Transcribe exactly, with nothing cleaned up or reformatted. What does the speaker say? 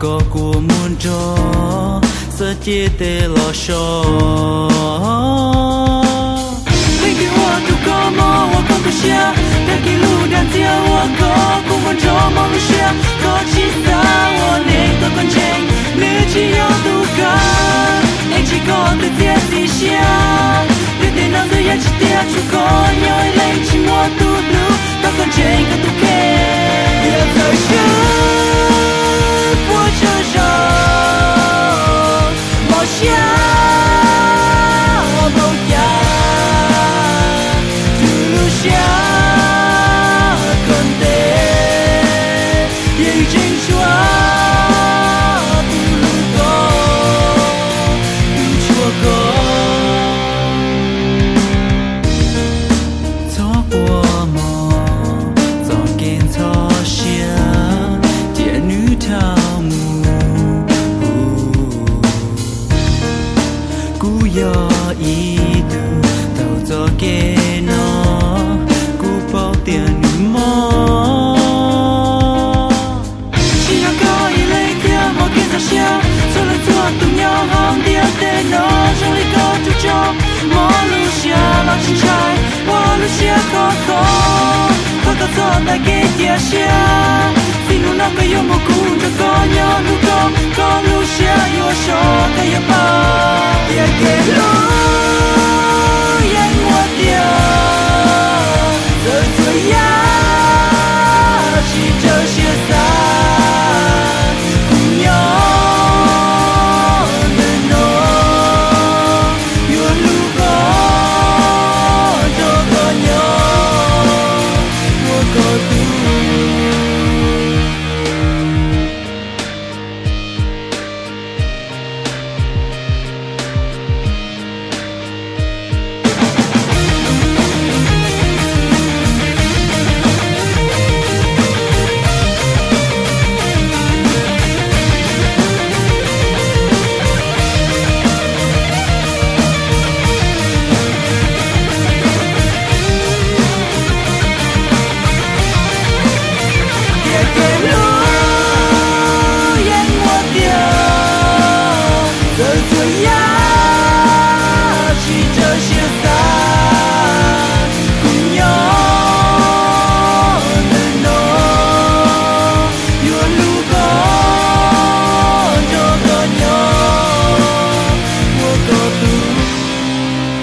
có của muôn trò sơ chia tê lo so Thank you wa tu ko mo wa ko tu shia Thank you lu dan tia wa ko của muôn trò mo lu shia có chi sa wa nên tôi con chênh nữ chỉ yêu tu ca anh chỉ có từ tia gì shia từ từ nào tôi chỉ tia chú có nhớ lấy chỉ mua tu lu tôi con chênh có tu kê yêu thời của chờ chờ bỏ xa bao giờ từ lúc xa còn thế yên trên chúa từ lúc có từ chúa có gió qua mò gió kèn gió xia địa nữ thao yo ý tu tàu gió kê nó cú bao tiền mò chỉ là có ý lấy kia mà kia ra xia rồi lại thua tụi nhau hòng dia tên nó trong lý có tu cho mò lu xia lo chín trai mò lu xia khó khó khó có gió ta kê tia xia xin lu nó có yêu một cú cho có nhau lu có có lu xia yêu cho cái yêu bao tia kê lu